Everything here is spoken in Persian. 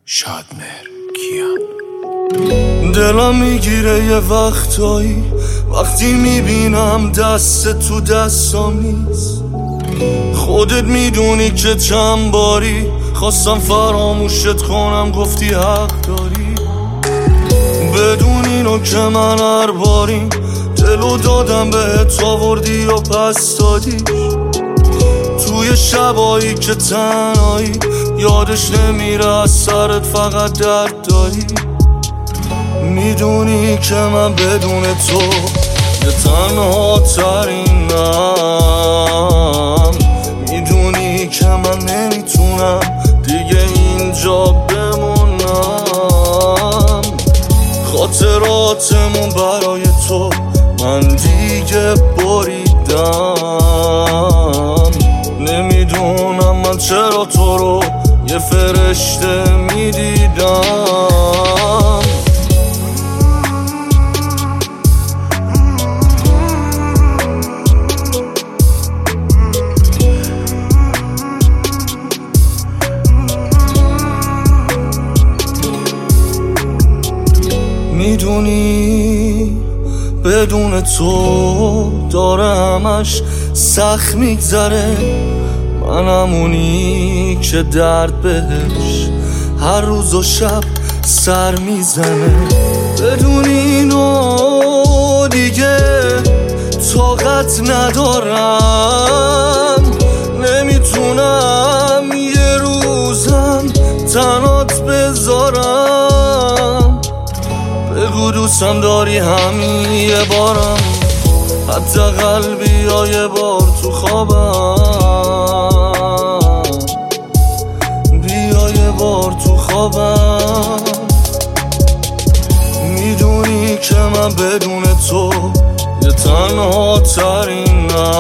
شادمهر کیان. دلم میگیره یه وقتایی وقتی میبینم دست تو دستم نیست. خودت میدونی که چند باری خواستم فراموشت کنم، گفتی حق داری. بدون اینو که من هر باری دلو دادم بهت آوردی و پس دادی. توی شبایی که تنهایی یادش نمیره از سرت فقط درد داری. میدونی که من بدون تو یه تنها ترینم. میدونی که من نمیتونم دیگه اینجا بمونم. خاطراتمون برای تو من دیگه بریدم. نمیدونم من چرا تو رو یه فرشته میدیدم. میدونی بدون تو داره همش سخت میگذره. من همونی که درد بهش هر روز و شب سر میزنه. بدون اینو دیگه طاقت ندارم. نمیتونم یه روزم تنات بذارم. بگو دوستم داری همین یه بارم، حتی قلبی یا یه بار تو خوابم. بیا یه بار تو خوابم. میدونی که من بدون تو یه تنها ترینم.